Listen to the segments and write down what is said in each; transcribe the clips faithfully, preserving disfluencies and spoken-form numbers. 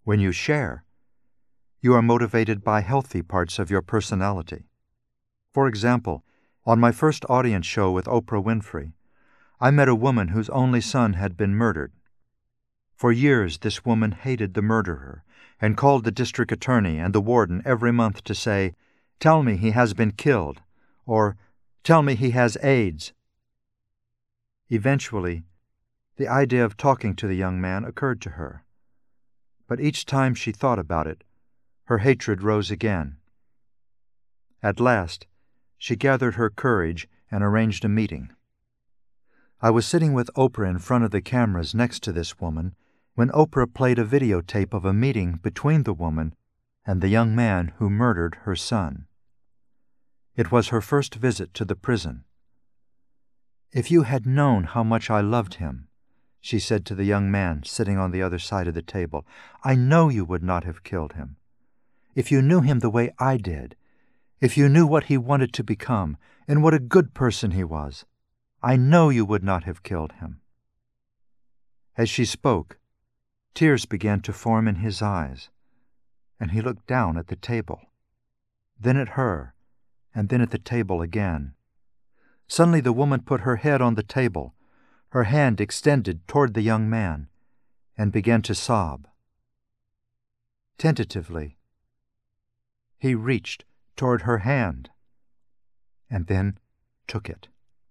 When you share, you are motivated by healthy parts of your personality. For example, on my first audience show with Oprah Winfrey, I met a woman whose only son had been murdered. For years, this woman hated the murderer and called the district attorney and the warden every month to say, "Tell me he has been killed," or "Tell me he has AIDS." Eventually, the idea of talking to the young man occurred to her. But each time she thought about it, her hatred rose again. At last, she gathered her courage and arranged a meeting. I was sitting with Oprah in front of the cameras next to this woman when Oprah played a videotape of a meeting between the woman and the young man who murdered her son. It was her first visit to the prison. "If you had known how much I loved him," she said to the young man sitting on the other side of the table, "I know you would not have killed him. If you knew him the way I did, if you knew what he wanted to become and what a good person he was, I know you would not have killed him." As she spoke, tears began to form in his eyes, and he looked down at the table, then at her, and then at the table again. Suddenly the woman put her head on the table, her hand extended toward the young man, and began to sob. Tentatively, he reached toward her hand, and then took it.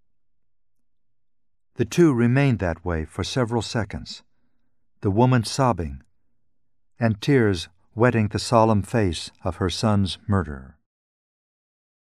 The two remained that way for several seconds, the woman sobbing, and tears wetting the solemn face of her son's murderer.